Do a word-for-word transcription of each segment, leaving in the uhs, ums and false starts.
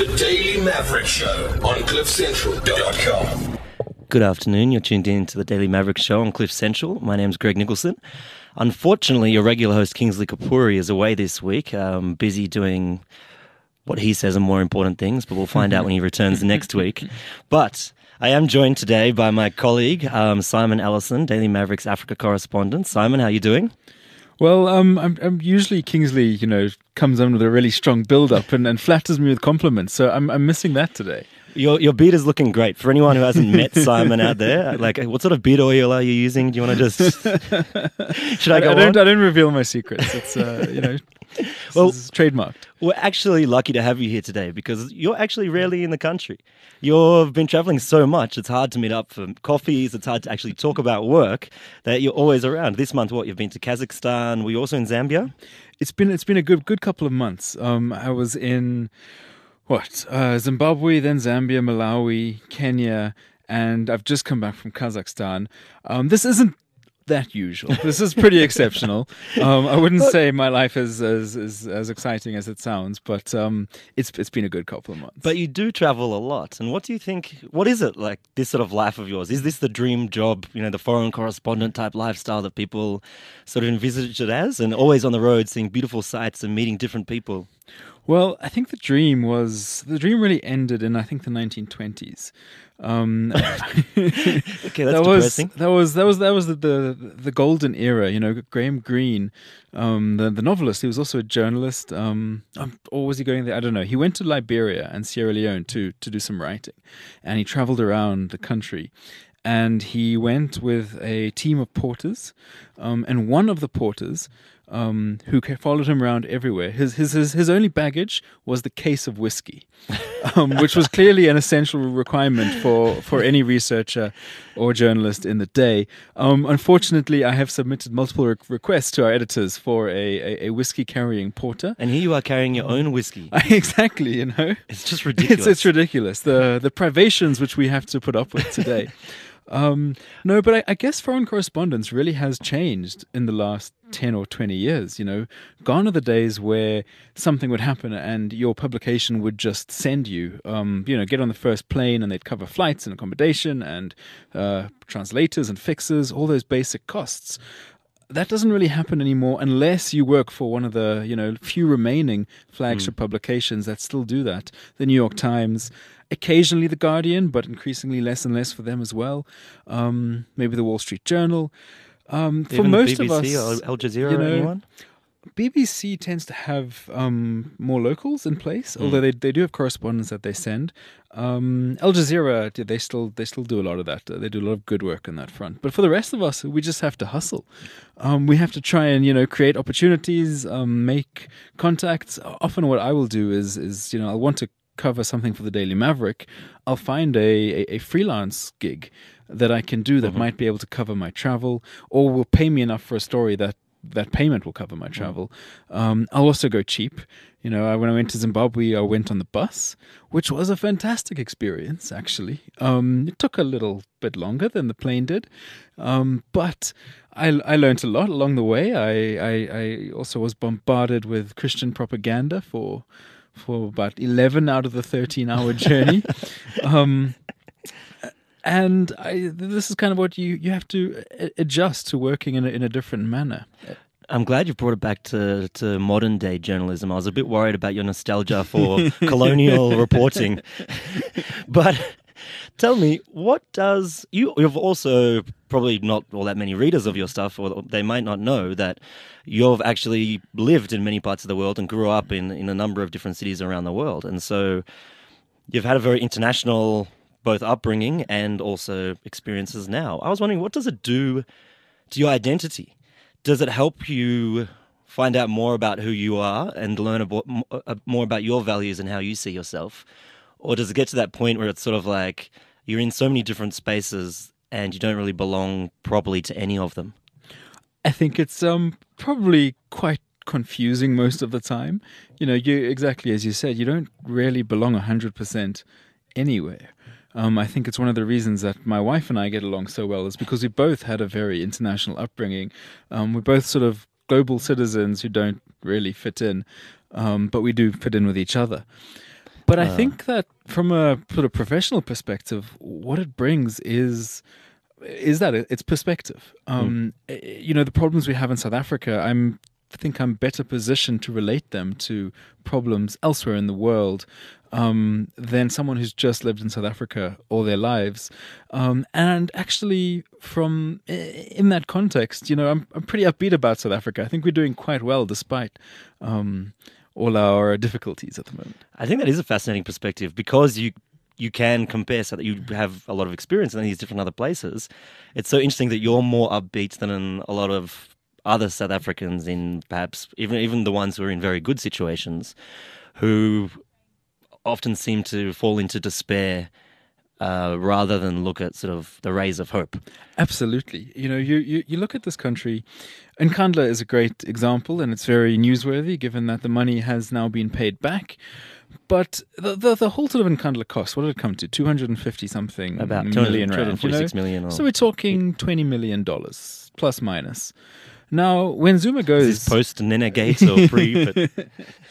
The Daily Maverick Show on cliff central dot com. Good afternoon. You're tuned in to the Daily Maverick Show on Cliff Central. My name's Greg Nicholson. Unfortunately, your regular host Kingsley Kapuri is away this week, um, busy doing what he says are more important things, but we'll find out when he returns next week. But I am joined today by my colleague, um, Simon Ellison, Daily Mavericks Africa correspondent. Simon, how are you doing? Well, um, I'm, I'm usually Kingsley, you know, comes on with a really strong build-up and, and flatters me with compliments, so I'm, I'm missing that today. Your your beard is looking great. For anyone who hasn't met Simon out there, like, what sort of beard oil are you using? Do you want to just... Should I, I go I don't, on? I don't reveal my secrets. It's, uh, you know, it's, Well, it's trademarked. We're actually lucky to have you here today because you're actually rarely in the country. You've been traveling so much, it's hard to meet up for coffees, it's hard to actually talk about work, that you're always around. This month, what, you've been to Kazakhstan, were you also in Zambia? It's been it's been a good good couple of months. Um, I was in, what, uh, Zimbabwe, then Zambia, Malawi, Kenya, and I've just come back from Kazakhstan. Um, this isn't that usual. This is pretty exceptional. Um, I wouldn't say my life is as, as as exciting as it sounds, but um, it's it's been a good couple of months. But you do travel a lot. And what do you think, what is it like, this sort of life of yours? Is this the dream job, you know, the foreign correspondent type lifestyle that people sort of envisage it as? And always on the road, seeing beautiful sights and meeting different people? Well, I think the dream was the dream really ended in I think the nineteen twenties. Um, Okay, that's that was depressing. that was that was that was the, the the golden era. You know, Graham Greene, um, the the novelist. He was also a journalist. Um, um, or was he going there? I don't know. He went to Liberia and Sierra Leone to to do some writing, and he travelled around the country. And he went with a team of porters, um, and one of the porters, um, who ca- followed him around everywhere, his, his his his only baggage was the case of whiskey, um, which was clearly an essential requirement for, for any researcher or journalist in the day. Um, unfortunately, I have submitted multiple re- requests to our editors for a, a, a whiskey-carrying porter. And here you are carrying your own whiskey. Exactly, you know. It's just ridiculous. It's, it's ridiculous. The the privations which we have to put up with today. Um, no, but I, I guess foreign correspondence really has changed in the last ten or twenty years. You know, gone are the days where something would happen and your publication would just send you, um, you know, get on the first plane and they'd cover flights and accommodation and uh, translators and fixers, all those basic costs. That doesn't really happen anymore unless you work for one of the, you know, few remaining flagship mm. publications that still do that. The New York Times, occasionally The Guardian, but increasingly less and less for them as well. Um, maybe the Wall Street Journal. Um, for Even most the B B C of us, or Al Jazeera you know, or anyone? B B C tends to have um, more locals in place, Mm. although they they do have correspondents that they send. Um, Al Jazeera, they still they still do a lot of that. They do a lot of good work on that front. But for the rest of us, we just have to hustle. Um, we have to try and you know create opportunities, um, make contacts. Often, what I will do is is you know I want to cover something for the Daily Maverick. I'll find a a, a freelance gig that I can do that mm-hmm. might be able to cover my travel, or will pay me enough for a story that. That payment will cover my travel. Um, I'll also go cheap. You know, I, when I went to Zimbabwe, I went on the bus, which was a fantastic experience, actually. Um, it took a little bit longer than the plane did, um, but I, I learned a lot along the way. I, I, I also was bombarded with Christian propaganda for for about eleven out of the thirteen-hour journey. um, And I, this is kind of what you, you have to adjust to working in a, in a different manner. I'm glad you brought it back to, to modern day journalism. I was a bit worried about your nostalgia for colonial reporting. But tell me, what does... You, you've also probably not all that many readers of your stuff, or they might not know that you've actually lived in many parts of the world and grew up in, in a number of different cities around the world. And so you've had a very international... both upbringing and also experiences now. I was wondering, what does it do to your identity? Does it help you find out more about who you are and learn about, more about your values and how you see yourself? Or does it get to that point where it's sort of like you're in so many different spaces and you don't really belong properly to any of them? I think it's um probably quite confusing most of the time. You know, you exactly as you said, you don't really belong one hundred percent anywhere. Um, I think it's one of the reasons that my wife and I get along so well is because we both had a very international upbringing. Um, we're both sort of global citizens who don't really fit in, um, but we do fit in with each other. But I think that from a sort of professional perspective, what it brings is is that it- it's perspective. Um, eh, You know, the problems we have in South Africa, I'm I think I'm better positioned to relate them to problems elsewhere in the world um, than someone who's just lived in South Africa all their lives. Um, and actually, from in that context, you know, I'm I'm pretty upbeat about South Africa. I think we're doing quite well despite um, all our difficulties at the moment. I think that is a fascinating perspective because you you can compare so that you have a lot of experience in these different other places. It's so interesting that you're more upbeat than a lot of other South Africans in perhaps even even the ones who are in very good situations, who often seem to fall into despair uh, rather than look at sort of the rays of hope. Absolutely. You know, you, you, you look at this country, and Nkandla is a great example, and it's very newsworthy given that the money has now been paid back. But the the, the whole sort of Nkandla cost, what did it come to? two hundred fifty something About million two hundred rand. You know? forty-six million. Or, So we're talking twenty million dollars, plus minus. Now, when Zuma goes... is this post Nenegate or pre? But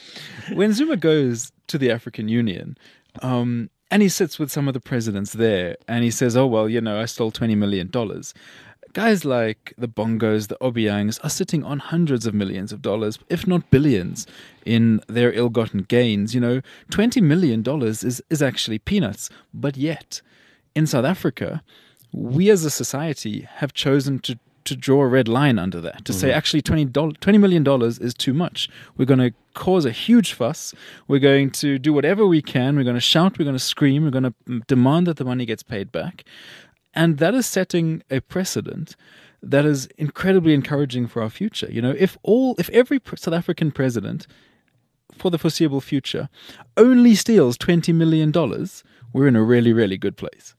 when Zuma goes to the African Union, um, and he sits with some of the presidents there, and he says, oh, well, you know, I stole twenty million dollars. Guys like the Bongos, the Obiangs are sitting on hundreds of millions of dollars, if not billions, in their ill-gotten gains. You know, twenty million dollars is, is actually peanuts. But yet, in South Africa, we as a society have chosen to to draw a red line under that, to say actually twenty million dollars is too much. We're going to cause a huge fuss. We're going to do whatever we can. We're going to shout. We're going to scream. We're going to demand that the money gets paid back. And that is setting a precedent that is incredibly encouraging for our future. You know, if all, if every South African president for the foreseeable future only steals twenty million dollars, we're in a really, really good place.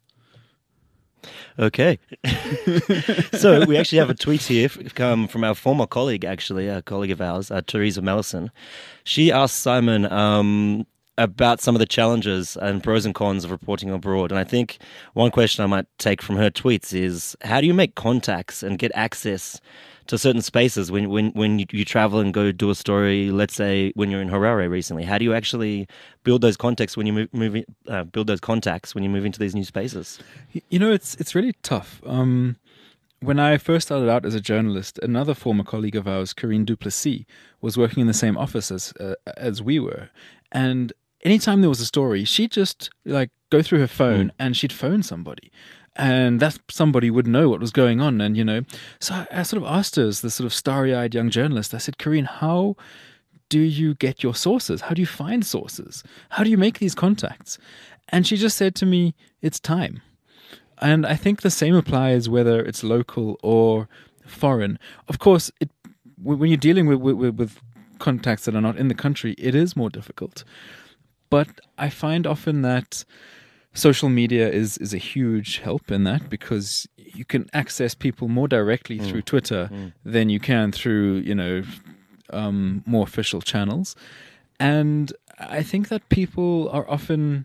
Okay. So we actually have a tweet here come from our former colleague, actually, a colleague of ours, uh, Teresa Mellison. She asked Simon um, about some of the challenges and pros and cons of reporting abroad. And I think one question I might take from her tweets is, how do you make contacts and get access to certain spaces when when, when you, you travel and go do a story, let's say when you're in Harare recently? How do you actually build those contacts when you move, move in, uh, build those contacts when you move into these new spaces? You know, it's it's really tough. Um, when I first started out as a journalist, another former colleague of ours, Karine Duplessis, was working in the same office as uh, as we were, and anytime there was a story, she'd just like go through her phone mm. and she'd phone somebody. And that somebody would know what was going on. And, you know, so I, I sort of asked her as the sort of starry-eyed young journalist, I said, Karine, how do you get your sources? How do you find sources? How do you make these contacts? And she just said to me, it's time. And I think the same applies whether it's local or foreign. Of course, it, when you're dealing with, with, with contacts that are not in the country, it is more difficult. But I find often that social media is, is a huge help in that, because you can access people more directly mm. through Twitter mm. than you can through, you know, um, more official channels. And I think that people are often,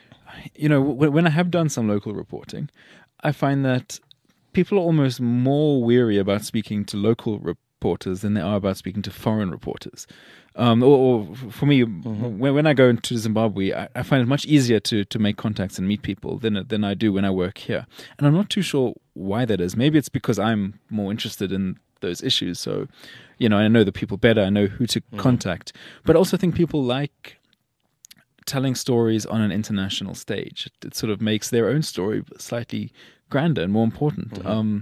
you know, w- when I have done some local reporting, I find that people are almost more weary about speaking to local reporters than they are about speaking to foreign reporters. Um, or, or for me, mm-hmm. when, when I go into Zimbabwe, I, I find it much easier to, to make contacts and meet people than than I do when I work here. And I'm not too sure why that is. Maybe it's because I'm more interested in those issues. So, you know, I know the people better. I know who to mm-hmm. contact. But I also think people like telling stories on an international stage. It, it sort of makes their own story slightly grander and more important. Mm-hmm. Um,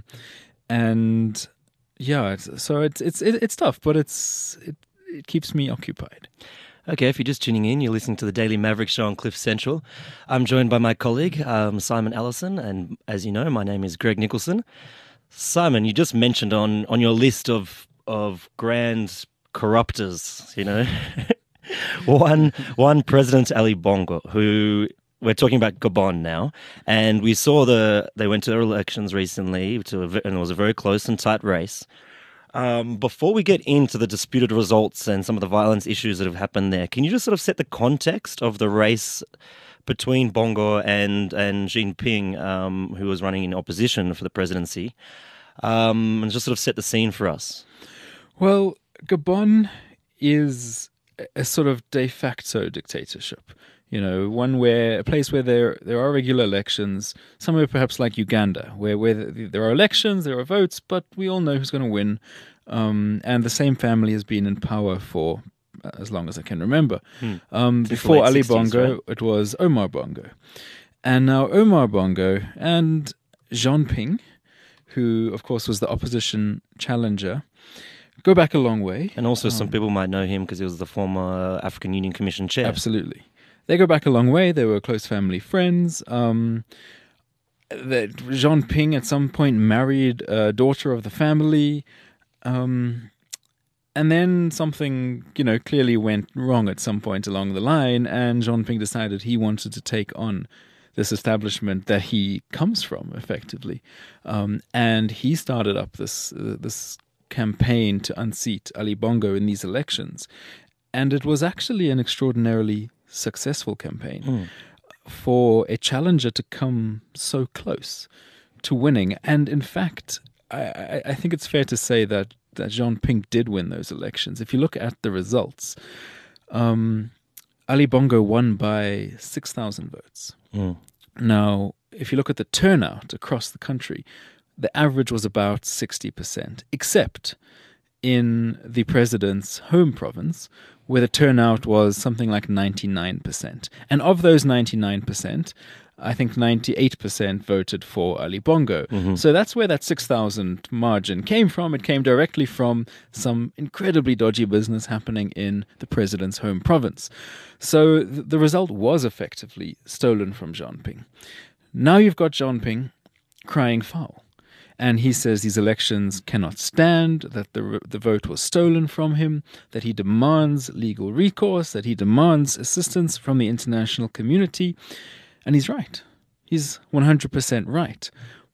and yeah, it's, so it's it's it, it's tough, but it's it, it keeps me occupied. Okay, if you're just tuning in, you're listening to the Daily Maverick Show on Cliff Central. I'm joined by my colleague, um, Simon Allison, and as you know, my name is Greg Nicholson. Simon, you just mentioned on, on your list of of grand corruptors, you know, one one President Ali Bongo, who we're talking about Gabon now, and we saw the they went to elections recently, to a, and it was a very close and tight race. Um, before we get into the disputed results and some of the violence issues that have happened there, can you just sort of set the context of the race between Bongo and and Xi Jinping, um, who was running in opposition for the presidency, um, and just sort of set the scene for us? Well, Gabon is a sort of de facto dictatorship. You know, one where a place where there there are regular elections, somewhere perhaps like Uganda, where where there are elections, there are votes, but we all know who's going to win, um, and the same family has been in power for as long as I can remember. Hmm. Um, Since the before late Ali sixties, Bongo, right? it was Omar Bongo, and now Omar Bongo and Jean Ping, who of course was the opposition challenger, go back a long way. And also, some Um, people might know him because he was the former African Union Commission chair. Absolutely. They go back a long way. They were close family friends. Um, that Jean Ping at some point married a daughter of the family. Um, and then something, you know, clearly went wrong at some point along the line, and Jean Ping decided he wanted to take on this establishment that he comes from, effectively. Um, and he started up this uh, this campaign to unseat Ali Bongo in these elections. And it was actually an extraordinarily successful campaign Mm. for a challenger to come so close to winning. And in fact, I, I, I think it's fair to say that, that Jean Ping did win those elections. If you look at the results, um, Ali Bongo won by six thousand votes. Mm. Now, if you look at the turnout across the country, the average was about sixty percent, except in the president's home province, where the turnout was something like ninety-nine percent. And of those ninety-nine percent, I think ninety-eight percent voted for Ali Bongo. Mhm. So that's where that six thousand margin came from. It came directly from some incredibly dodgy business happening in the president's home province. So th- the result was effectively stolen from Jean Ping. Now you've got Jean Ping crying foul. And he says these elections cannot stand, that the the vote was stolen from him, that he demands legal recourse, that he demands assistance from the international community. And he's right. He's one hundred percent right.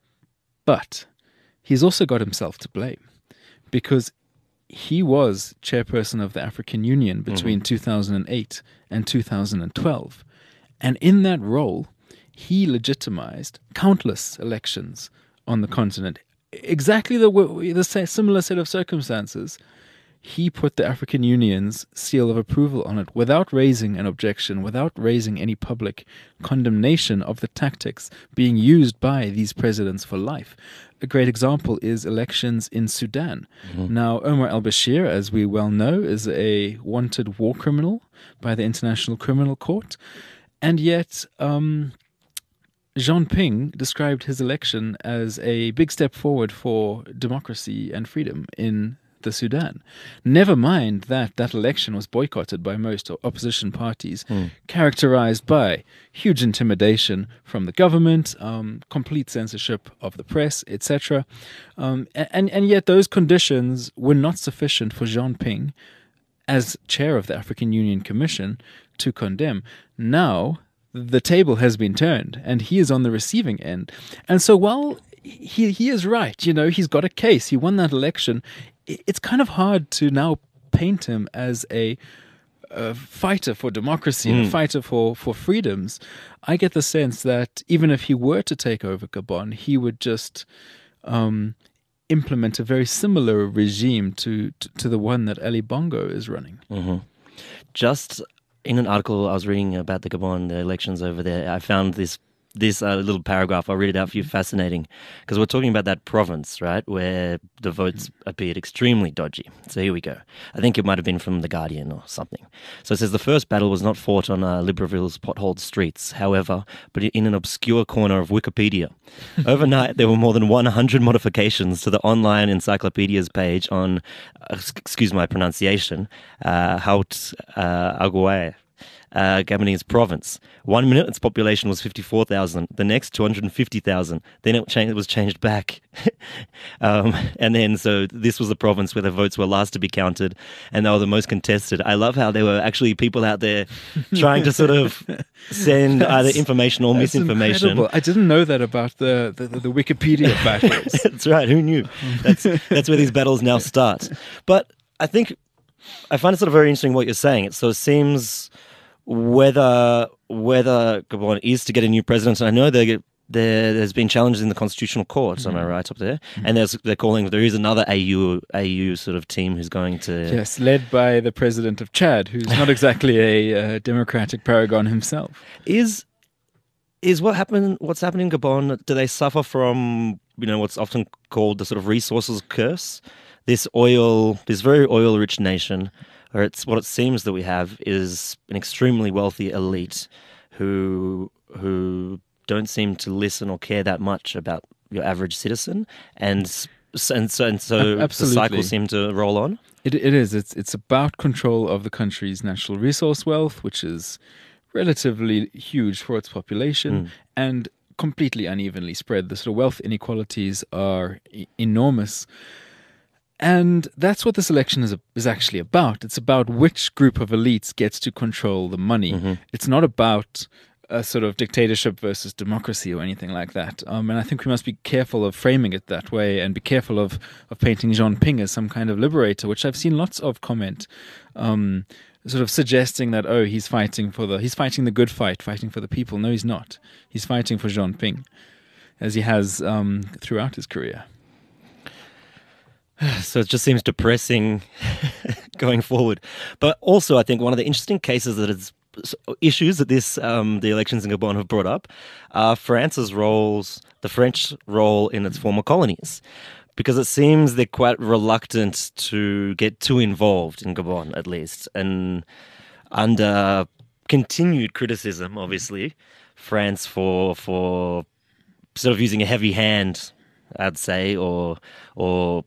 But he's also got himself to blame, because he was chairperson of the African Union between Mhm. two thousand eight and two thousand twelve. And in that role, he legitimized countless elections on the continent. Exactly the, w- the sa- similar set of circumstances. He put the African Union's seal of approval on it without raising an objection, without raising any public condemnation of the tactics being used by these presidents for life. A great example is elections in Sudan. Now, Omar al-Bashir, as we well know, is a wanted war criminal by the International Criminal Court. And yet, um, Jean Ping described his election as a big step forward for democracy and freedom in the Sudan. Never mind that that election was boycotted by most opposition parties, Mm. characterized by huge intimidation from the government, um, complete censorship of the press, et cetera. Um, and, and yet those conditions were not sufficient for Jean Ping, as chair of the African Union Commission, to condemn. Now, the table has been turned, and he is on the receiving end. And so while he he is right, you know, he's got a case, he won that election, i- it's kind of hard to now paint him as a, a fighter for democracy and a Mm. fighter for, for freedoms. I get the sense that even if he were to take over Gabon, he would just um, implement a very similar regime to, to, to the one that Ali Bongo is running. hmm Just in an article I was reading about the Gabon, the elections over there, I found this this uh, little paragraph. I'll read it out for you. Fascinating, because we're talking about that province, right, where the votes appeared extremely dodgy. So here we go. I think it might have been from The Guardian or something. So it says the first battle was not fought on uh, Libreville's potholed streets, however, but in an obscure corner of Wikipedia. Overnight, there were more than one hundred modifications to the online encyclopedia's page on, uh, excuse my pronunciation, uh, Haut uh, Aguay. Uh, Gabonese province. One minute, its population was fifty-four thousand. The next, two hundred fifty thousand. Then it, changed, it was changed back. um, and then, so this was the province where the votes were last to be counted, and they were the most contested. I love how there were actually people out there trying to sort of send either information or That's misinformation. incredible. I didn't know that about the, the, the Wikipedia battles. That's right. Who knew? That's that's where these battles now start. But I think I find it sort of very interesting what you're saying. It so it seems whether whether Gabon is to get a new president, and I know they there, there's been challenges in the constitutional courts. Am I right up there? And there's they're calling there is another A U A U sort of team who's going to Yes, led by the president of Chad, who's not exactly a uh, democratic paragon himself. is is what happened. What's happening in Gabon? Do they suffer from you know what's often called the sort of resources curse? This oil, this very oil-rich nation, or it's what it seems that we have is an extremely wealthy elite who who don't seem to listen or care that much about your average citizen, and s- and so and so the Absolutely. cycle seemed to roll on. It, it is. It's it's about control of the country's natural resource wealth, which is relatively huge for its population and completely unevenly spread. The sort of wealth inequalities are e- enormous. And that's what this election is is actually about. It's about which group of elites gets to control the money. It's not about a sort of dictatorship versus democracy or anything like that. Um, and I think we must be careful of framing it that way and be careful of, of painting Jean Ping as some kind of liberator, which I've seen lots of comment um, sort of suggesting that, oh, he's fighting for the he's fighting the good fight, fighting for the people. No, he's not. He's fighting for Jean Ping, as he has um, throughout his career. So it just seems depressing going forward. But also, I think one of the interesting cases that is issues that this um, the elections in Gabon have brought up are France's roles, the French role in its former colonies, because it seems they're quite reluctant to get too involved in Gabon, at least, and under continued criticism, obviously, France for for sort of using a heavy hand, I'd say, or or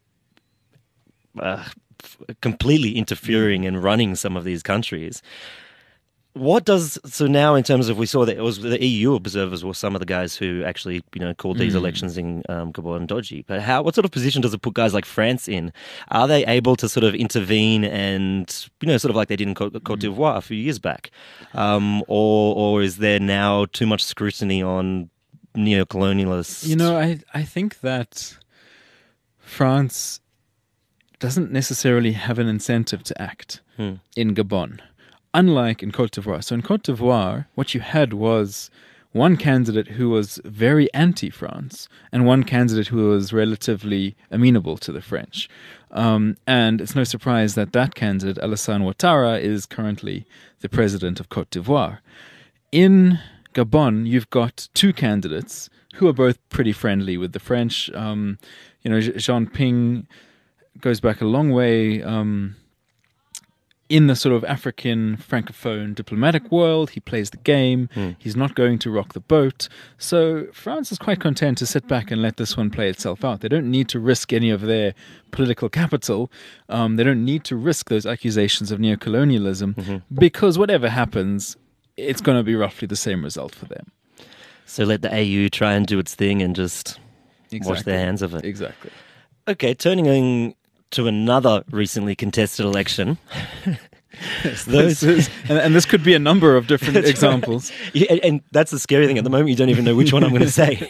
Uh, f- completely interfering and running some of these countries. What does so now in terms of we saw that it was the E U observers were some of the guys who actually you know called these elections in um, Gabon dodgy. But how what sort of position does it put guys like France in? Are they able to sort of intervene and you know sort of like they did in Cote, Cote d'Ivoire a few years back, um, or or is there now too much scrutiny on neo-colonialists? You know, I I think that France doesn't necessarily have an incentive to act Hmm. in Gabon, unlike in Cote d'Ivoire. So in Cote d'Ivoire, what you had was one candidate who was very anti-France and one candidate who was relatively amenable to the French. Um, and it's no surprise that that candidate, Alassane Ouattara, is currently the president of Cote d'Ivoire. In Gabon, you've got two candidates who are both pretty friendly with the French. Um, you know, Jean Ping goes back a long way um, in the sort of African francophone diplomatic world. He plays the game. Mm. He's not going to rock the boat. So France is quite content to sit back and let this one play itself out. They don't need to risk any of their political capital. Um, they don't need to risk those accusations of neocolonialism Mm-hmm. because whatever happens, it's going to be roughly the same result for them. So let the A U try and do its thing and just wash their hands of it. Exactly. Okay, turning in to another recently contested election. This Those- is- and, and this could be a number of different That's examples. right. Yeah, and, and that's the scary thing. At the moment, you don't even know which one I'm going to say.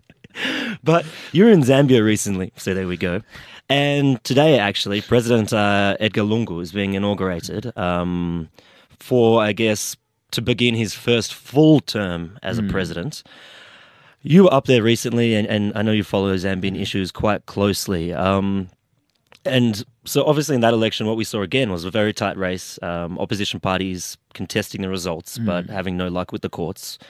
But you were in Zambia recently, so there we go. And today, actually, President uh, Edgar Lungu is being inaugurated um, for, I guess, to begin his first full term as a president. You were up there recently, and, and I know you follow Zambian issues quite closely. Um, and so, obviously, in that election, what we saw again was a very tight race. Um, opposition parties contesting the results, but having no luck with the courts.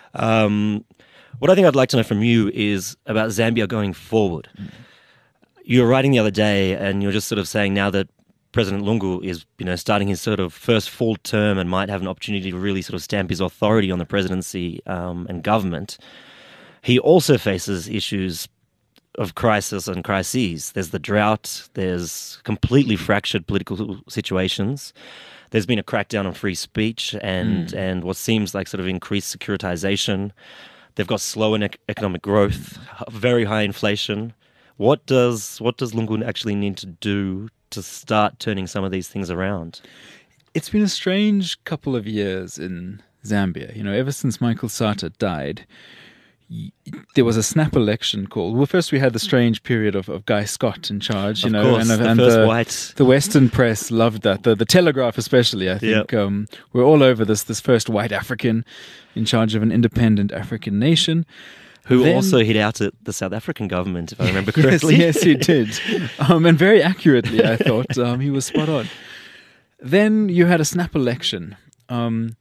Um, what I think I'd like to know from you is about Zambia going forward. You were writing the other day, and you're just sort of saying now that President Lungu is, you know, starting his sort of first full term and might have an opportunity to really sort of stamp his authority on the presidency um, and government. He also faces issues of crisis and crises. There's the drought. There's completely fractured political situations. There's been a crackdown on free speech and, mm. and what seems like sort of increased securitization. They've got slow ec- economic growth, very high inflation. What does what does Lungu actually need to do to start turning some of these things around? It's been a strange couple of years in Zambia. You know, ever since Michael Sata died, y- there was a snap election called. Well, first we had the strange period of, of Guy Scott in charge. You Of know, course, and, the and first the, white. the Western press loved that. The, the Telegraph, especially, I think, Yep. um, we're all over this. This first white African in charge of an independent African nation, Who Then- also hit out at the South African government, if I remember Yes, correctly. yes, he did. Um, and very accurately, I thought. Um, he was spot on. Then you had a snap election um,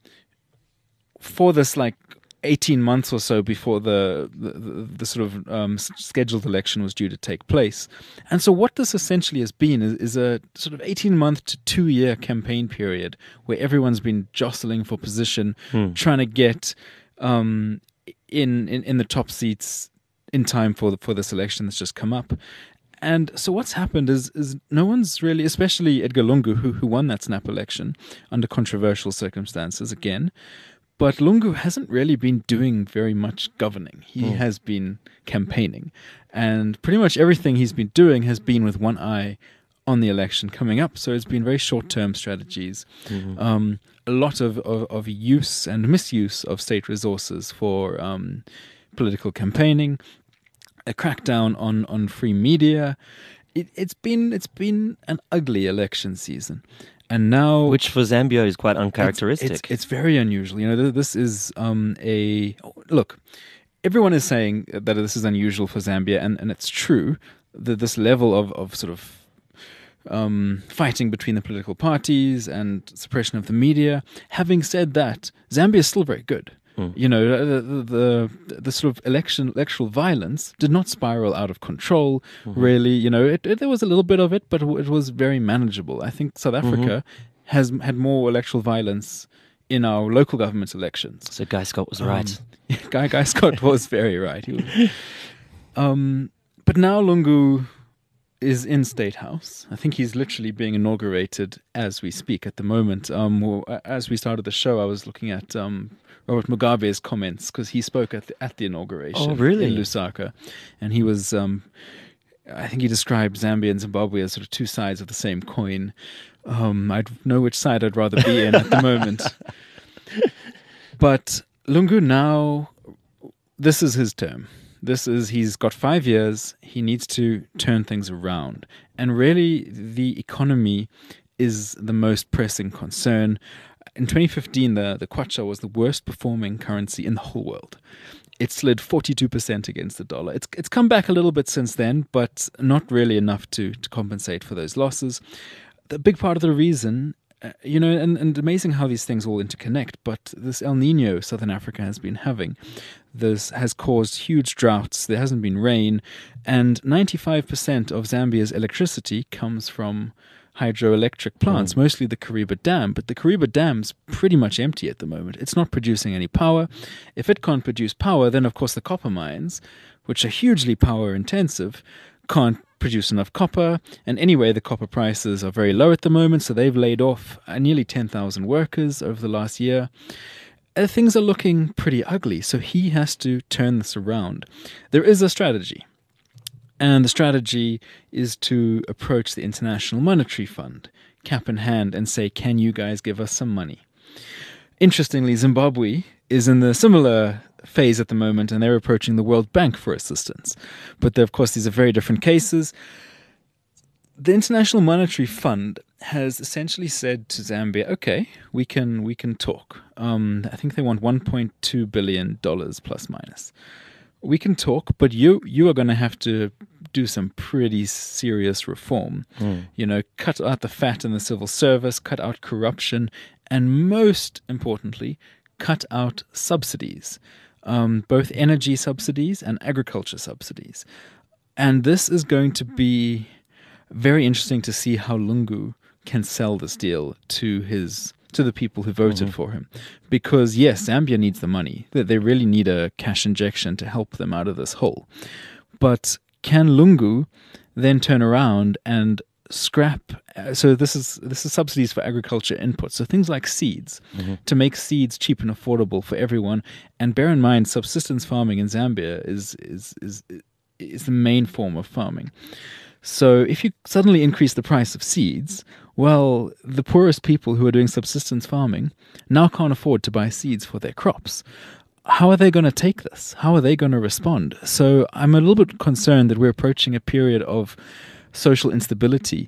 for this, like, eighteen months or so before the the, the, the sort of um, s- scheduled election was due to take place. And so what this essentially has been is, is a sort of eighteen-month to two-year campaign period where everyone's been jostling for position, trying to get um, in, in, in the top seats in time for the, for this election that's just come up. And so what's happened is is no one's really, especially Edgar Lungu, who who won that snap election under controversial circumstances again. But Lungu hasn't really been doing very much governing. He has been campaigning. And pretty much everything he's been doing has been with one eye on the election coming up. So it's been very short-term strategies. Um, a lot of, of, of use and misuse of state resources for um, political campaigning, a crackdown on, on free media. It, it's been it's been an ugly election season. And now... Which for Zambia is quite uncharacteristic. It's, it's, it's very unusual. You know, th- this is um, a look. Everyone is saying that this is unusual for Zambia, and, and it's true. That this level of, of sort of um, fighting between the political parties and suppression of the media. Having said that, Zambia is still very good. You know, the, the the the sort of election electoral violence did not spiral out of control. Really, you know, it, it, there was a little bit of it, but it was very manageable. I think South Africa has had more electoral violence in our local government elections. so Guy Scott was right. Um, Guy Guy Scott was very right. He was, um, but now Lungu is in State House. I think he's literally being inaugurated as we speak at the moment. Um, well, as we started the show, I was looking at um, Robert Mugabe's comments because he spoke at the, at the inauguration Oh, really? in Lusaka. And he was, um, I think he described Zambia and Zimbabwe as sort of two sides of the same coin. Um, I know which side I'd rather be in at the moment. But Lungu now, this is his term. This is, he's got five years. He needs to turn things around. And really, the economy is the most pressing concern. In twenty fifteen, the, the kwacha was the worst performing currency in the whole world. It slid forty-two percent against the dollar. It's it's come back a little bit since then, but not really enough to, to compensate for those losses. The big part of the reason, uh, you know, and, and amazing how these things all interconnect, but this El Nino Southern Africa has been having, this has caused huge droughts. There hasn't been rain, and ninety-five percent of Zambia's electricity comes from hydroelectric plants, mostly the Kariba Dam. But the Kariba Dam's pretty much empty at the moment. It's not producing any power. If it can't produce power, then of course the copper mines, which are hugely power intensive, can't produce enough copper. And anyway, the copper prices are very low at the moment, so they've laid off uh, nearly ten thousand workers over the last year. Uh, things are looking pretty ugly, so he has to turn this around. There is a strategy. And the strategy is to approach the International Monetary Fund, cap in hand, and say, can you guys give us some money? Interestingly, Zimbabwe is in the similar phase at the moment, and they're approaching the World Bank for assistance. But of course, these are very different cases. The International Monetary Fund has essentially said to Zambia, okay, we can we can talk. Um, I think they want one point two billion dollars plus minus. We can talk, but you you are going to have to do some pretty serious reform. Mm. You know, cut out the fat in the civil service, cut out corruption, and most importantly, cut out subsidies, um, both energy subsidies and agriculture subsidies. And this is going to be very interesting to see how Lungu can sell this deal to his to the people who voted mm-hmm. for him. Because, yes, Zambia needs the money. They really need a cash injection to help them out of this hole. But can Lungu then turn around and scrap... So this is this is subsidies for agriculture inputs. So things like seeds, mm-hmm. to make seeds cheap and affordable for everyone. And bear in mind, subsistence farming in Zambia is is is, is the main form of farming. So if you suddenly increase the price of seeds, well, the poorest people who are doing subsistence farming now can't afford to buy seeds for their crops. How are they going to take this? How are they going to respond? So I'm a little bit concerned that we're approaching a period of social instability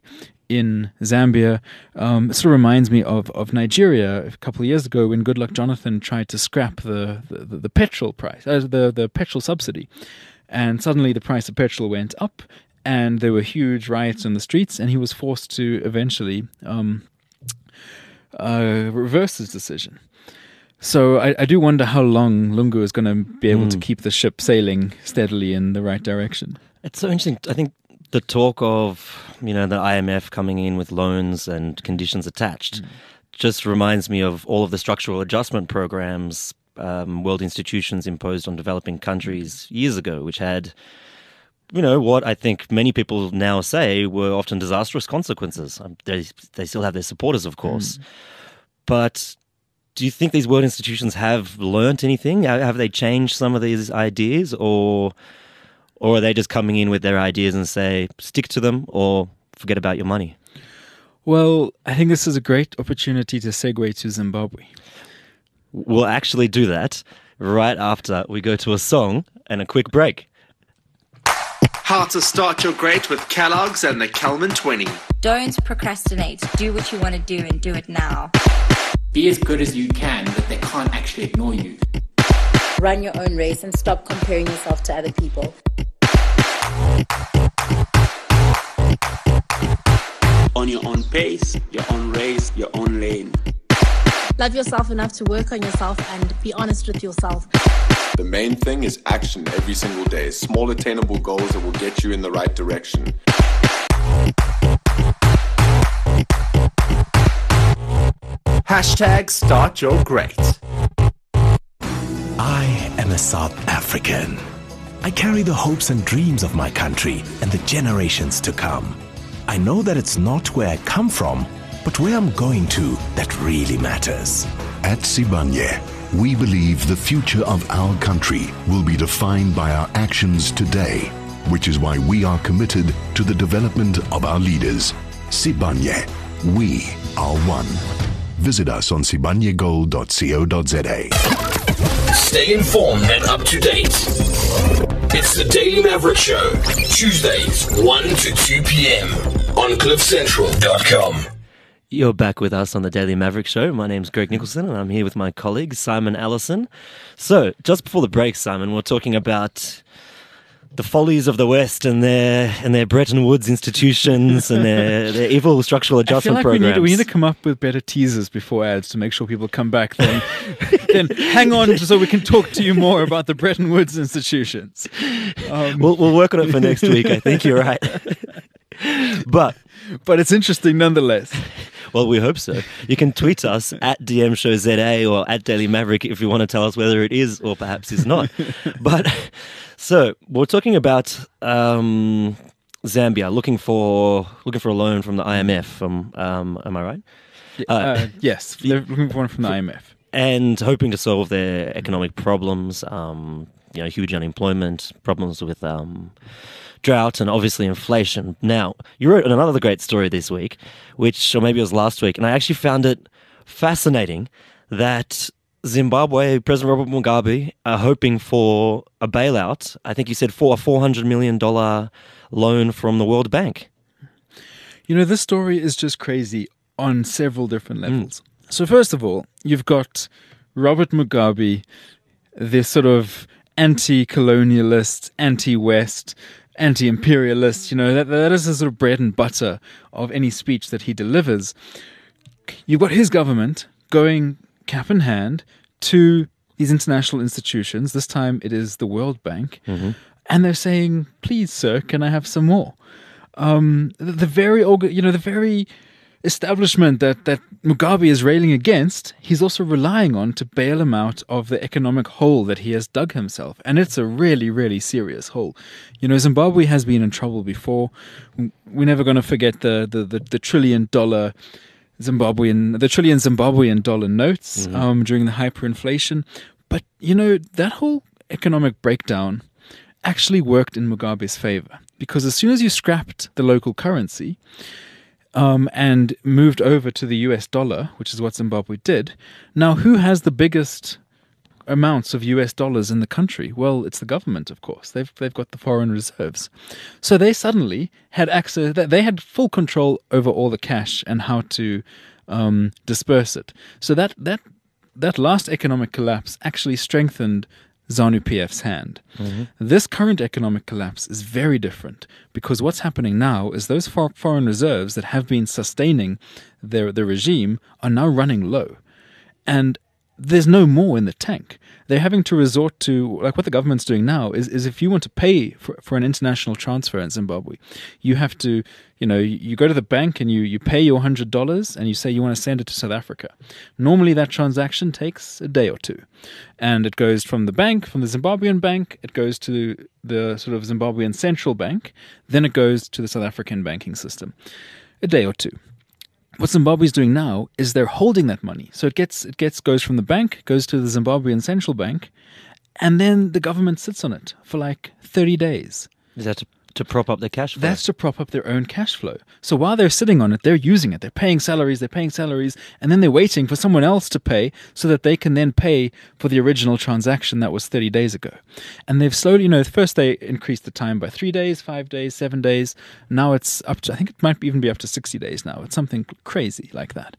in Zambia. Um, it sort of reminds me of, of Nigeria a couple of years ago when Goodluck Jonathan tried to scrap the, the, the petrol price, uh, the, the petrol subsidy. And suddenly the price of petrol went up and there were huge riots in the streets and he was forced to eventually um, uh, reverse his decision. So I, I do wonder how long Lungu is going to be able mm. to keep the ship sailing steadily in the right direction. It's so interesting. I think the talk of, you know, the I M F coming in with loans and conditions attached mm. just reminds me of all of the structural adjustment programs um, world institutions imposed on developing countries years ago, which had, you know, what I think many people now say were often disastrous consequences. Um, they, they still have their supporters, of course. Mm. But do you think these world institutions have learnt anything? Have they changed some of these ideas, or or are they just coming in with their ideas and say, stick to them or forget about your money? Well, I think this is a great opportunity to segue to Zimbabwe. We'll actually do that right after we go to a song and a quick break. How to start your great with Kellogg's and the Kelman twenty. Don't procrastinate. Do what you want to do and do it now. Be as good as you can, but they can't actually ignore you. Run your own race and stop comparing yourself to other people. On your own pace, your own race, your own lane. Love yourself enough to work on yourself and be honest with yourself. The main thing is action every single day. Small attainable goals that will get you in the right direction. Hashtag start your great. I am a South African. I carry the hopes and dreams of my country and the generations to come. I know that it's not where I come from, but where I'm going to that really matters. At Sibanye, we believe the future of our country will be defined by our actions today, which is why we are committed to the development of our leaders. Sibanye, we are one. Visit us on sibanye gold dot co dot za. Stay informed and up to date. It's the Daily Maverick Show, Tuesdays, one to two p.m. on cliff central dot com. You're back with us on the Daily Maverick Show. My name's Greg Nicholson, and I'm here with my colleague, Simon Allison. So, just before the break, Simon, we're talking about the follies of the West and their and their Bretton Woods institutions and their, their evil structural adjustment I feel like programs. We need, we need to come up with better teasers before ads to make sure people come back. Then, then hang on so we can talk to you more about the Bretton Woods institutions. Um, we'll, we'll work on it for next week. I think you're right. but but it's interesting nonetheless. Well, we hope so. You can tweet us at D M Show Z A or at Daily Maverick if you want to tell us whether it is or perhaps is not. But so we're talking about um, Zambia looking for looking for a loan from the I M F. From um, am I right? Uh, uh, yes, they're looking for one from the I M F and hoping to solve their economic problems. Um, you know, huge unemployment, problems with Um, drought, and obviously inflation. Now, you wrote another great story this week, which, or maybe it was last week, and I actually found it fascinating that Zimbabwe, President Robert Mugabe, are hoping for a bailout. I think you said for a four hundred million dollars loan from the World Bank. You know, this story is just crazy on several different levels. Mm. So first of all, you've got Robert Mugabe, this sort of anti-colonialist, anti-West, anti-imperialist, you know, that that is the sort of bread and butter of any speech that he delivers. You've got his government going cap in hand to these international institutions. This time it is the World Bank. Mm-hmm. And they're saying, please, sir, can I have some more? Um, the, the very, you know, the very establishment that, that Mugabe is railing against, he's also relying on to bail him out of the economic hole that he has dug himself. And it's a really, really serious hole. You know, Zimbabwe has been in trouble before. We're never going to forget the, the, the, the trillion dollar Zimbabwean, the trillion Zimbabwean dollar notes mm-hmm. um, during the hyperinflation. But, you know, that whole economic breakdown actually worked in Mugabe's favor. Because as soon as you scrapped the local currency, Um, and moved over to the U S dollar, which is what Zimbabwe did. Now, who has the biggest amounts of U S dollars in the country? Well, it's the government, of course. They've they've got the foreign reserves. So they suddenly had access, they had full control over all the cash and how to um, disperse it. So that, that, that last economic collapse actually strengthened ZANU-P F's hand. Mm-hmm. This current economic collapse is very different because what's happening now is those for- foreign reserves that have been sustaining their, their regime are now running low. And there's no more in the tank. They're having to resort to, like what the government's doing now, is, is if you want to pay for, for an international transfer in Zimbabwe, you have to, you know, you, you go to the bank and you, you pay your one hundred dollars and you say you want to send it to South Africa. Normally that transaction takes a day or two. And it goes from the bank, from the Zimbabwean bank, it goes to the sort of Zimbabwean central bank, then it goes to the South African banking system. A day or two. What Zimbabwe's doing now is they're holding that money. So it gets it gets goes from the bank, goes to the Zimbabwean central bank, and then the government sits on it for like thirty days. Is that to, to prop up their cash flow? That's to prop up their own cash flow. So while they're sitting on it, they're using it. They're paying salaries, they're paying salaries, and then they're waiting for someone else to pay so that they can then pay for the original transaction that was thirty days ago. And they've slowly, you know, first they increased the time by three days, five days, seven days. Now it's up to, I think it might even be up to sixty days now. It's something crazy like that.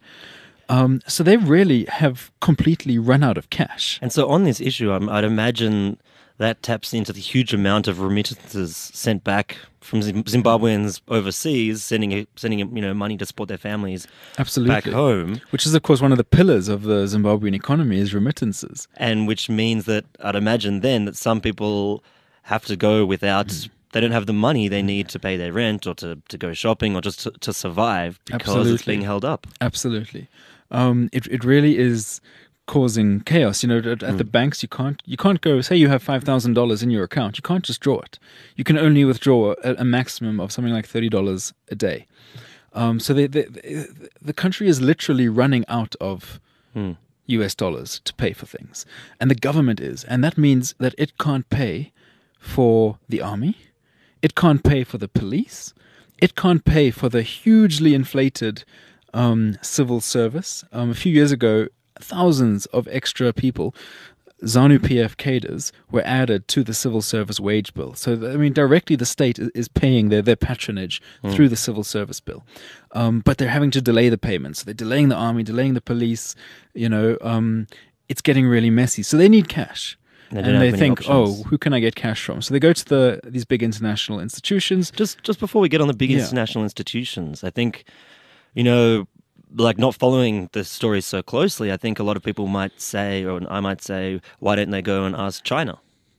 Um, so they really have completely run out of cash. And so on this issue, I'm, I'd imagine that taps into the huge amount of remittances sent back from Zimbabweans overseas, sending sending you know money to support their families Absolutely. back home. Which is, of course, one of the pillars of the Zimbabwean economy is remittances. And which means that I'd imagine then that some people have to go without, mm. they don't have the money they need to pay their rent or to, to go shopping or just to, to survive because Absolutely. It's being held up. Absolutely. Um, it it really is causing chaos. You know, at, at mm. the banks, you can't you can't go, say you have five thousand dollars in your account, you can't just draw it. You can only withdraw a, a maximum of something like thirty dollars a day. Um, so they, they, they, the country is literally running out of mm. U S dollars to pay for things. And the government is. And that means that it can't pay for the army. It can't pay for the police. It can't pay for the hugely inflated um, civil service. Um, a few years ago, thousands of extra people, ZANU-P F cadres, were added to the civil service wage bill. So, I mean, directly the state is paying their, their patronage mm. through the civil service bill. Um, but they're having to delay the payments. So they're delaying the army, delaying the police. You know, um, it's getting really messy. So they need cash. They and they think, options. oh, who can I get cash from? So they go to the these big international institutions. Just just before we get on the big yeah. international institutions, I think, you know, like not following the story so closely, I think a lot of people might say, or I might say, why don't they go and ask China?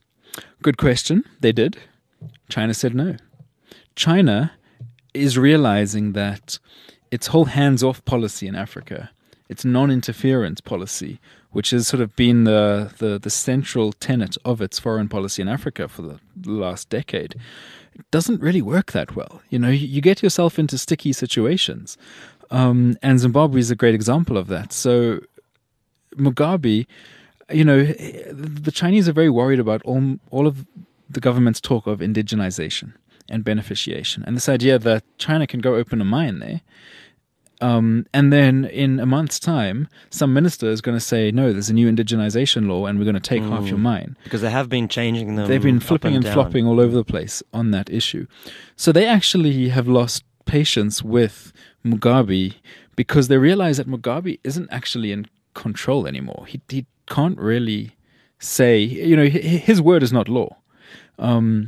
Good question. They did. China said no. China is realizing that its whole hands-off policy in Africa, its non-interference policy, which has sort of been the, the, the central tenet of its foreign policy in Africa for the last decade, it doesn't really work that well. You know, you, you get yourself into sticky situations. Um, and Zimbabwe is a great example of that. So Mugabe, you know, the Chinese are very worried about all, all of the government's talk of indigenization and beneficiation. And this idea that China can go open a mine there. Um, and then in a month's time, some minister is going to say, no, there's a new indigenization law and we're going to take mm. half your mine. Because they have been changing them. They've been flipping and, and flopping all over the place on that issue. So they actually have lost patience with Mugabe because they realize that Mugabe isn't actually in control anymore. He, he can't really say, you know, his word is not law. Um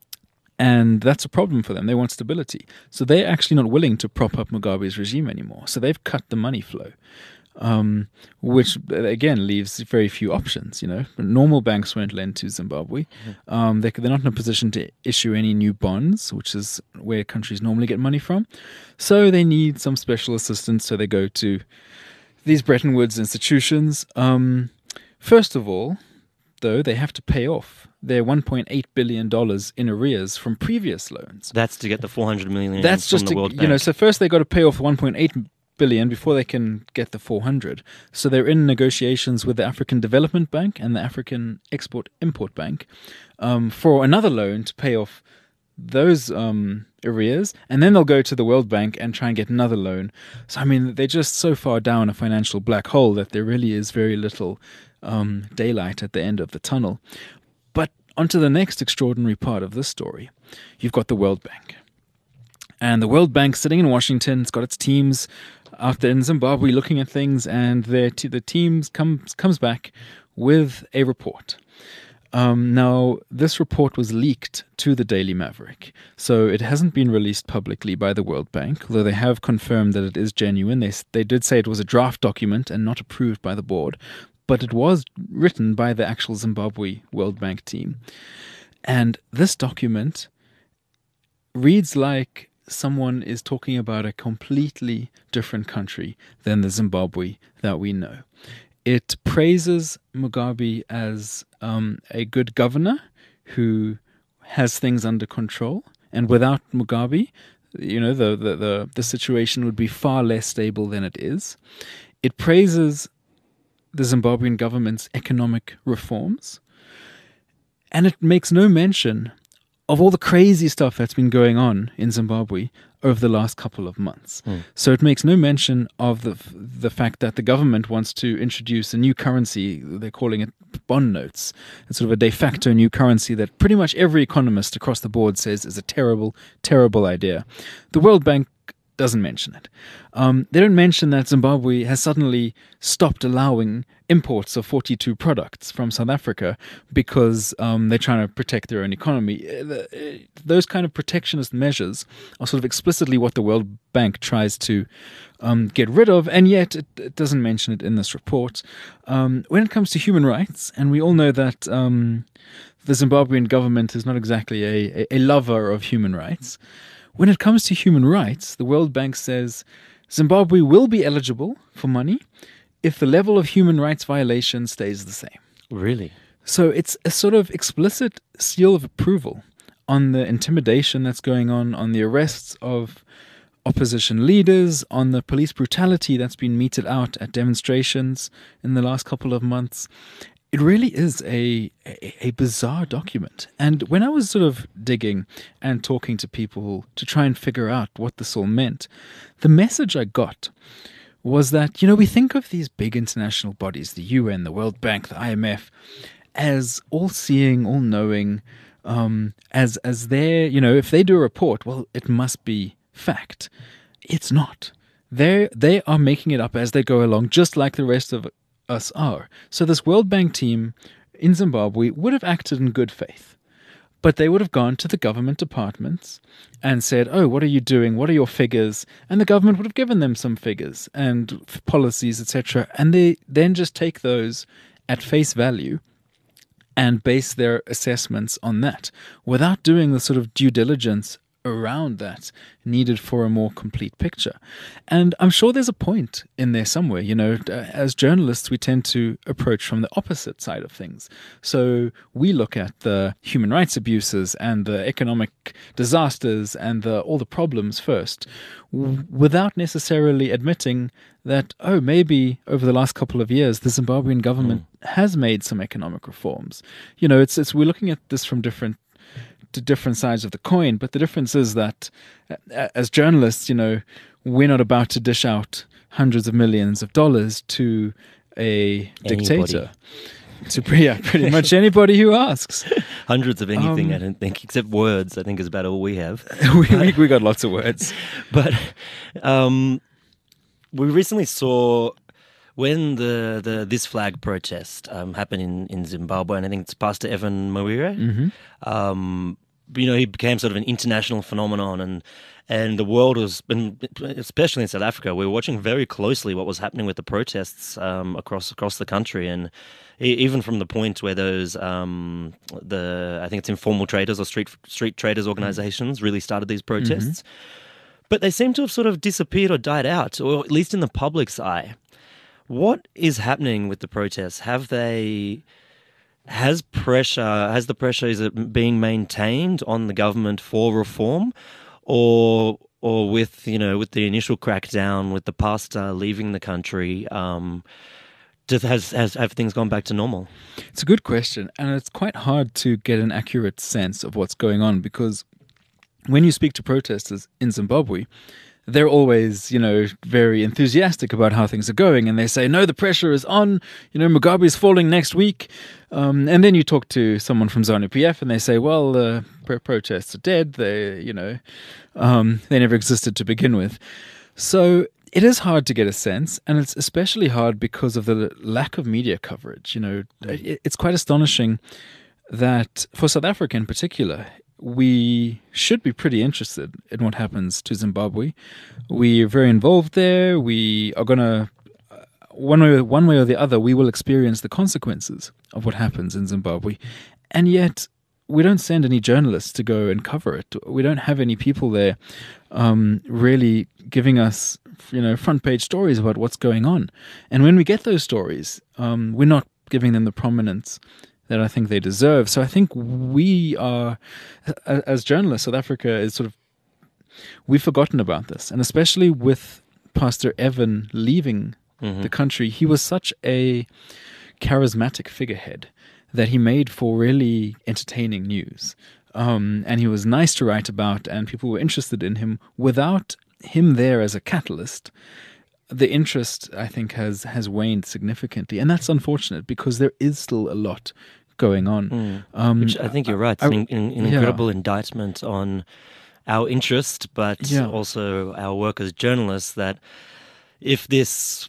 And that's a problem for them. They want stability. So they're actually not willing to prop up Mugabe's regime anymore. So they've cut the money flow, um, which, again, leaves very few options. You know, normal banks won't lend to Zimbabwe. Um, they, they're not in a position to issue any new bonds, which is where countries normally get money from. So they need some special assistance. So they go to these Bretton Woods institutions. Um, first of all, though, they have to pay off their one point eight billion dollars in arrears from previous loans. That's to get the four hundred million dollars That's from just the to, World you Bank. know, so first they got to pay off one point eight billion dollars before they can get the four hundred. So they're in negotiations with the African Development Bank and the African Export-Import Bank um, for another loan to pay off those um, arrears, and then they'll go to the World Bank and try and get another loan. So, I mean, they're just so far down a financial black hole that there really is very little um, daylight at the end of the tunnel. But onto the next extraordinary part of this story. You've got the World Bank. And the World Bank sitting in Washington, it's got its teams out there in Zimbabwe looking at things, and their t- the teams comes comes back with a report. Um, now, this report was leaked to the Daily Maverick, so it hasn't been released publicly by the World Bank, although they have confirmed that it is genuine. They, they did say it was a draft document and not approved by the board, but it was written by the actual Zimbabwe World Bank team. And this document reads like someone is talking about a completely different country than the Zimbabwe that we know. It praises Mugabe as um, a good governor who has things under control. And without Mugabe, you know, the, the, the, the situation would be far less stable than it is. It praises the Zimbabwean government's economic reforms. And it makes no mention of all the crazy stuff that's been going on in Zimbabwe over the last couple of months. Mm. So it makes no mention of the the fact that the government wants to introduce a new currency. They're calling it bond notes. It's sort of a de facto new currency that pretty much every economist across the board says is a terrible, terrible idea. The World Bank doesn't mention it. Um, they don't mention that Zimbabwe has suddenly stopped allowing imports of forty-two products from South Africa because um, they're trying to protect their own economy. Those kind of protectionist measures are sort of explicitly what the World Bank tries to um, get rid of, and yet it, it doesn't mention it in this report. Um, when it comes to human rights, and we all know that um, the Zimbabwean government is not exactly a, a lover of human rights. When it comes to human rights, the World Bank says Zimbabwe will be eligible for money if the level of human rights violation stays the same. Really? So it's a sort of explicit seal of approval on the intimidation that's going on, on the arrests of opposition leaders, on the police brutality that's been meted out at demonstrations in the last couple of months. It really is a, a a bizarre document. And when I was sort of digging and talking to people to try and figure out what this all meant, the message I got was that, you know, we think of these big international bodies, the U N, the World Bank, the I M F, as all-seeing, all-knowing, um, as as they're, you know, if they do a report, well, it must be fact. It's not. They they are making it up as they go along, just like the rest of us are. So this World Bank team in Zimbabwe would have acted in good faith, but they would have gone to the government departments and said, oh, what are you doing? What are your figures? And the government would have given them some figures and f- policies, et cetera. And they then just take those at face value and base their assessments on that without doing the sort of due diligence around that needed for a more complete picture. And I'm sure there's a point in there somewhere. You know, as journalists, we tend to approach from the opposite side of things. So we look at the human rights abuses and the economic disasters and the, all the problems first, w- without necessarily admitting that, oh, maybe over the last couple of years, the Zimbabwean government mm. has made some economic reforms. You know, it's, it's we're looking at this from different to different sides of the coin, but the difference is that as journalists, you know, we're not about to dish out hundreds of millions of dollars to a dictator. Anybody. To yeah, pretty much anybody who asks. Hundreds of anything, Um, I don't think, except words, I think is about all we have. we, we, we got lots of words. But um, we recently saw when the, the This Flag protest um, happened in, in Zimbabwe, and I think it's Pastor Evan Mwire, Mm-hmm. um, you know, he became sort of an international phenomenon, and and the world was, especially in South Africa, we were watching very closely what was happening with the protests um, across across the country, and even from the point where those um, the I think it's informal traders or street street traders organizations really started these protests, mm-hmm. but they seem to have sort of disappeared or died out, or at least in the public's eye. What is happening with the protests? Have they, has pressure, has the pressure, is it being maintained on the government for reform, or or with, you know, with the initial crackdown, with the pastor leaving the country, um, does, has, has, have things gone back to normal? It's a good question, and it's quite hard to get an accurate sense of what's going on, because when you speak to protesters in Zimbabwe, they're always, you know, very enthusiastic about how things are going. And they say, no, the pressure is on. You know, Mugabe is falling next week. Um, and then you talk to someone from ZANU P F and they say, well, the uh, protests are dead. They, you know, um, they never existed to begin with. So it is hard to get a sense, and it's especially hard because of the lack of media coverage. You know, it, it's quite astonishing that for South Africa in particular, we should be pretty interested in what happens to Zimbabwe. We're very involved there. We are going to, one way, one way or the other, we will experience the consequences of what happens in Zimbabwe. And yet, we don't send any journalists to go and cover it. We don't have any people there um, really giving us, you know, front page stories about what's going on. And when we get those stories, um, we're not giving them the prominence that I think they deserve. So I think we are, as journalists, South Africa is sort of, we've forgotten about this. And especially with Pastor Evan leaving mm-hmm. the country, he was such a charismatic figurehead that he made for really entertaining news. Um, and he was nice to write about, and people were interested in him. Without him there as a catalyst, the interest, I think, has has waned significantly. And that's unfortunate because there is still a lot going on. Mm. Um, Which I think you're right. It's I, an, an, an yeah. incredible indictment on our interest, but yeah. also our work as journalists, that if this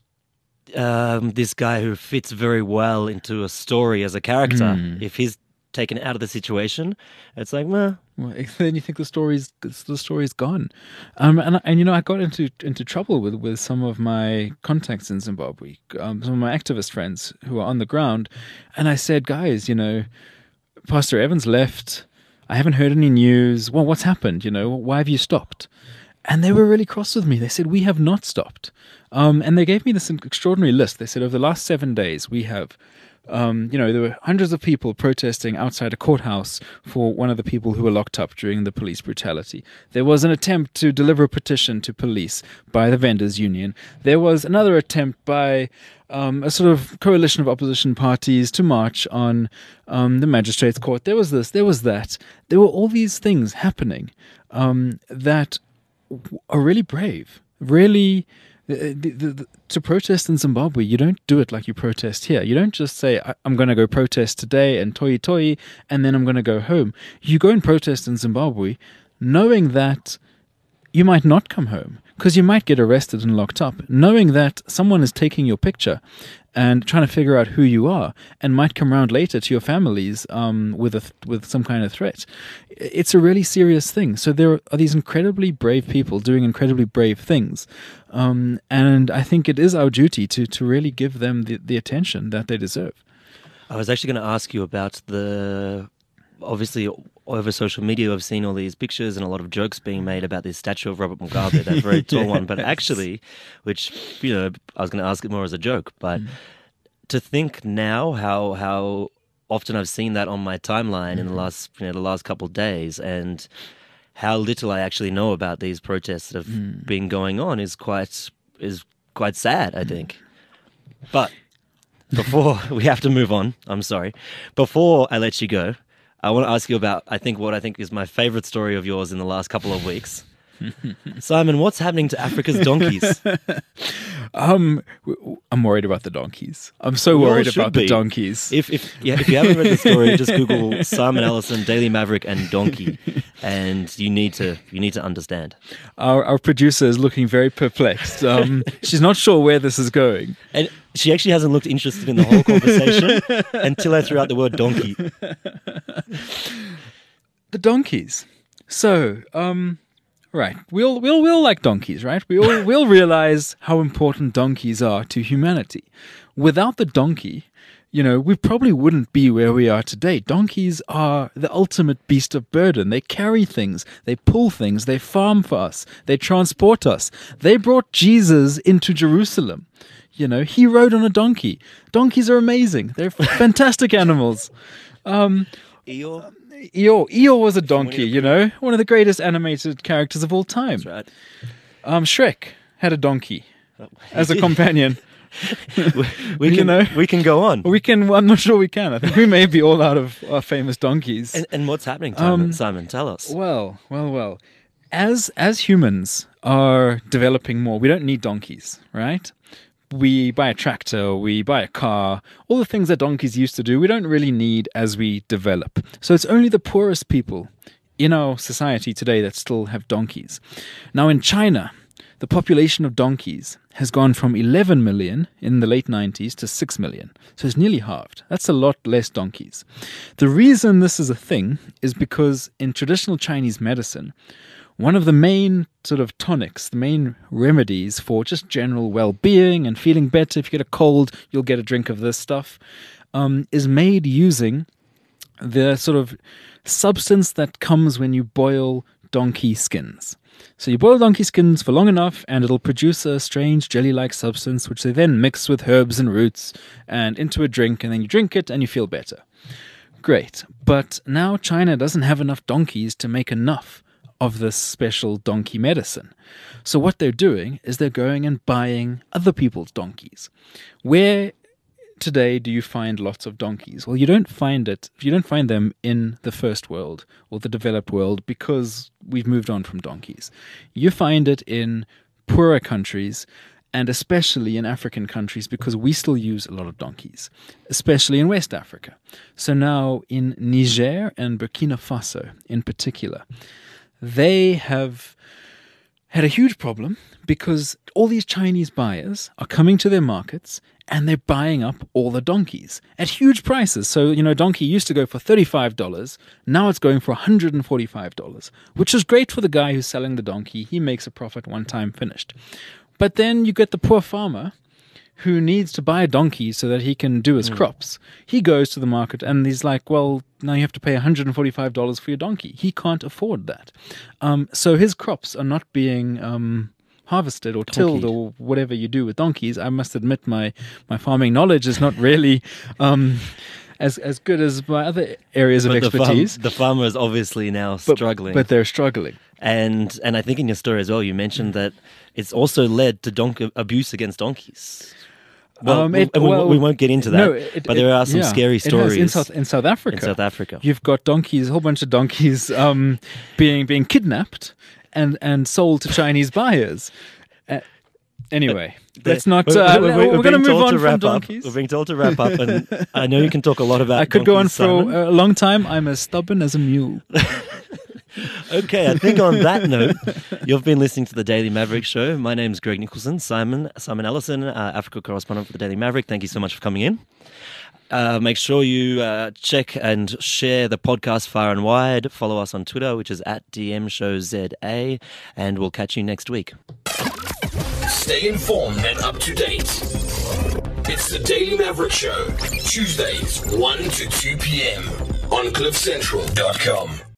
um, this guy who fits very well into a story as a character, Mm. if he's taken out of the situation, it's like, meh. Well, then you think the story's the story's gone, um, and and you know I got into into trouble with, with some of my contacts in Zimbabwe, um, some of my activist friends who are on the ground, and I said, guys, you know, Pastor Evans left. I haven't heard any news. Well, what's happened? You know, why have you stopped? And they were really cross with me. They said, we have not stopped, um, and they gave me this extraordinary list. They said, over the last seven days, we have. Um, you know, there were hundreds of people protesting outside a courthouse for one of the people who were locked up during the police brutality. There was an attempt to deliver a petition to police by the vendors union. There was another attempt by um, a sort of coalition of opposition parties to march on um, the magistrates' court. There was this, there was that. There were all these things happening um, that are really brave, really... The, the, the, to protest in Zimbabwe, you don't do it like you protest here. You don't just say, I'm going to go protest today and toi toi, and then I'm going to go home. You go and protest in Zimbabwe knowing that you might not come home because you might get arrested and locked up, knowing that someone is taking your picture and trying to figure out who you are and might come around later to your families um, with a th- with some kind of threat. It's a really serious thing. So there are these incredibly brave people doing incredibly brave things. Um, and I think it is our duty to, to really give them the, the attention that they deserve. I was actually going to ask you about the... Obviously, over social media, I've seen all these pictures and a lot of jokes being made about this statue of Robert Mugabe, that very tall yes. one. But actually, which, you know, I was going to ask it more as a joke, but mm. to think now how how often I've seen that on my timeline mm. in the last you know the last couple of days, and how little I actually know about these protests that have mm. been going on is quite is quite sad, I think. But before we have to move on, I'm sorry. Before I let you go, I want to ask you about, I think, what I think is my favorite story of yours in the last couple of weeks. Simon, what's happening to Africa's donkeys? Um, I'm worried about the donkeys. I'm so We all worried should about be. the donkeys. If if yeah, if you haven't read the story, just Google Simon Ellison, Daily Maverick, and donkey, and you need to you need to understand. Our our producer is looking very perplexed. Um, she's not sure where this is going, and she actually hasn't looked interested in the whole conversation until I threw out the word donkey. The donkeys. So, um. Right, we all we all we all like donkeys, right? We all we all realize how important donkeys are to humanity. Without the donkey, you know, we probably wouldn't be where we are today. Donkeys are the ultimate beast of burden. They carry things, they pull things, they farm for us, they transport us. They brought Jesus into Jerusalem. You know, he rode on a donkey. Donkeys are amazing. They're fantastic animals. Um, Eeyore. Eeyore, Eeyore was a donkey, you know, one of the greatest animated characters of all time. That's right. Um, Shrek had a donkey as a companion. we, we you can, know, we can go on. We can. I'm not sure we can. I think we may be all out of our famous donkeys. And, and what's happening, Simon? Um, Simon, tell us. Well, well, well. as as humans are developing more, we don't need donkeys, right? We buy a tractor, we buy a car, all the things that donkeys used to do, we don't really need as we develop. So it's only the poorest people in our society today that still have donkeys. Now in China, the population of donkeys has gone from eleven million in the late nineties to six million. So it's nearly halved. That's a lot less donkeys. The reason this is a thing is because in traditional Chinese medicine, one of the main sort of tonics, the main remedies for just general well-being and feeling better, if you get a cold, you'll get a drink of this stuff, um, is made using the sort of substance that comes when you boil donkey skins. So you boil donkey skins for long enough and it'll produce a strange jelly-like substance which they then mix with herbs and roots and into a drink, and then you drink it and you feel better. Great. But now China doesn't have enough donkeys to make enough of this special donkey medicine. So what they're doing is they're going and buying other people's donkeys. Where today do you find lots of donkeys? Well, you don't find it, you don't find them in the first world or the developed world because we've moved on from donkeys. You find it in poorer countries and especially in African countries because we still use a lot of donkeys, especially in West Africa. So now in Niger and Burkina Faso in particular, they have had a huge problem because all these Chinese buyers are coming to their markets and they're buying up all the donkeys at huge prices. So, you know, donkey used to go for thirty-five dollars. Now it's going for one hundred forty-five dollars, which is great for the guy who's selling the donkey. He makes a profit one time finished. But then you get the poor farmer who needs to buy a donkey so that he can do his mm. crops. He goes to the market and he's like, well, now you have to pay one hundred forty-five dollars for your donkey. He can't afford that. Um, so his crops are not being um, harvested or tilled Donkied. Or whatever you do with donkeys. I must admit my, my farming knowledge is not really um, as as good as my other areas of but expertise. The, farm, the farmer is obviously now but, struggling. But they're struggling. And and I think in your story as well, you mentioned that it's also led to donkey abuse against donkeys. Well, um, it, we, well, we won't get into that, no, it, but there are some yeah, scary stories in South in South Africa. In South Africa, you've got donkeys, a whole bunch of donkeys, um, being being kidnapped and and sold to Chinese buyers. Uh, anyway, but, let's not. We're, uh, we're, we're, we're, we're going to move on to from donkeys. Up. We're being told to wrap up, and I know you can talk a lot about. I could donkeys, go on for Simon. a long time. I'm as stubborn as a mule. Okay, I think on that note, you've been listening to the Daily Maverick Show. My name's Greg Nicholson. Simon Simon Ellison, uh, Africa correspondent for the Daily Maverick. Thank you so much for coming in. Uh, make sure you uh, check and share the podcast far and wide. Follow us on Twitter, which is at D M Show Z A, and we'll catch you next week. Stay informed and up to date. It's the Daily Maverick Show, Tuesdays, one to two p.m. on cliff central dot com.